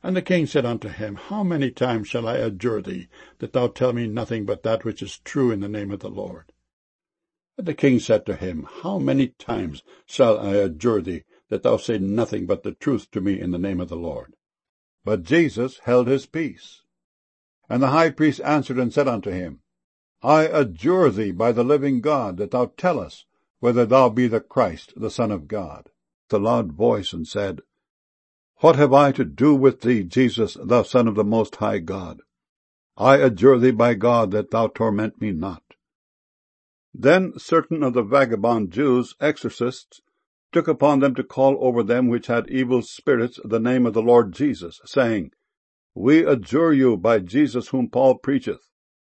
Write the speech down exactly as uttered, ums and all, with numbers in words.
And the king said unto him, How many times shall I adjure thee, that thou tell me nothing but that which is true in the name of the Lord? And the king said to him, How many times shall I adjure thee, that thou say nothing but the truth to me in the name of the Lord? But Jesus held his peace. And the high priest answered and said unto him, I adjure thee by the living God, that thou tell us whether thou be the Christ, the Son of God. With a loud voice, and said, What have I to do with thee, Jesus, thou Son of the Most High God? I adjure thee by God that thou torment me not. Then certain of the vagabond Jews, exorcists, took upon them to call over them which had evil spirits the name of the Lord Jesus, saying, We adjure you by Jesus whom Paul preacheth.